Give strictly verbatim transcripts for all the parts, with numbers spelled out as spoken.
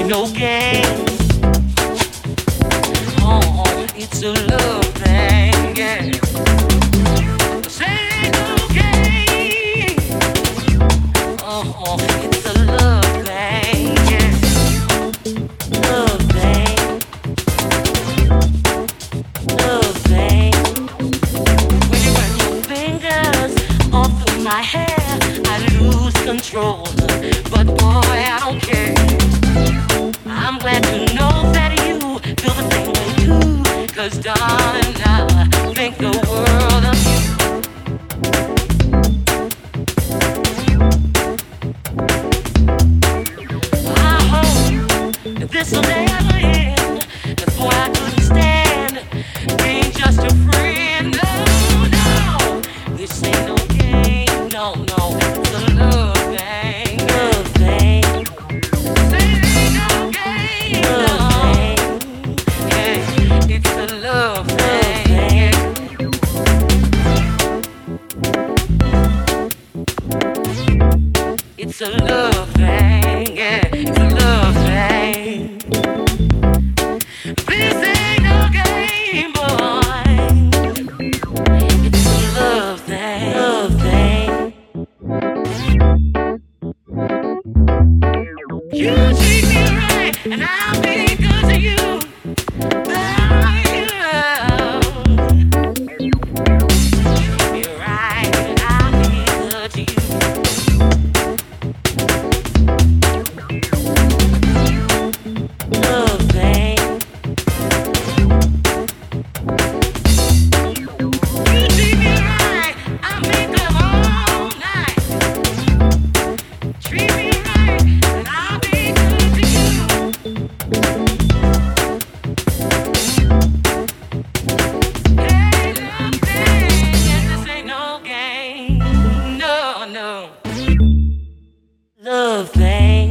ain't no game. Oh, it's a love thing, yeah. This ain't no game. Oh, it's a love thing, yeah. Love thing. Love thing. When you run your fingers all through my hair, I lose control. But boy, I don't care. I'm glad to know that you feel the same way too. 'Cause darling, I think the world of you. I hope this will never end. 'Cause boy, I couldn't stand being just a friend. No, no, this ain't no game. No, no, it's a love thing. Love thing. This ain't no game. Love thing. Yeah, it's a love thing. It's a love thing. Yeah, it's a love thing. This ain't no game, boy. It's a love thing. Love thing. You treat me right, and I'll be good to you. You're right, and I'll be good to you. Love thing. You treat me right, I'll make love all night. Treat me right, and I'll be good to you. Hey, love thing, yes, this ain't no game. No, no. Love thing.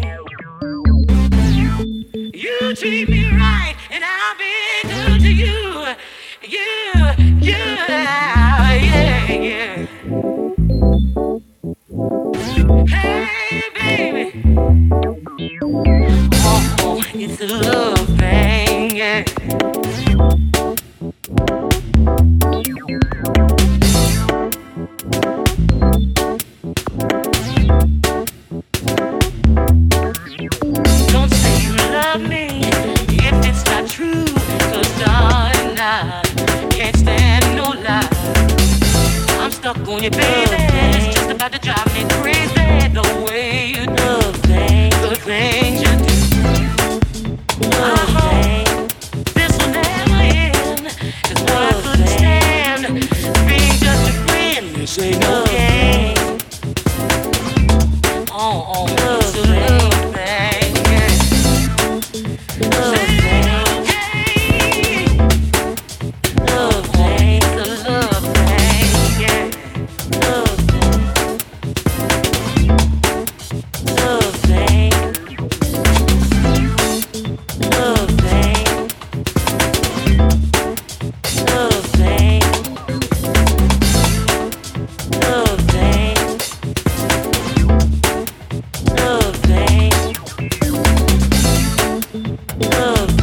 You treat me right, and I'll be good to you. You, you, yeah, yeah. Hey, baby. Oh, it's a love thing, yeah. Don't say you love me if it's not true. 'Cause darling, I can't stand no lie. I'm stuck on you, baby. It's just about to drive me crazy. The way you love things, the things you do. Love thing. This will never end. 'Cause what I couldn't stand being just a friend. This ain't no game. Oh, oh, it's a love thing. Yeah. Love thing. Love thing. It's a love thing. Yeah. Love thing. Love thing. Love thing. Love thing. Love thing. Love thing. Love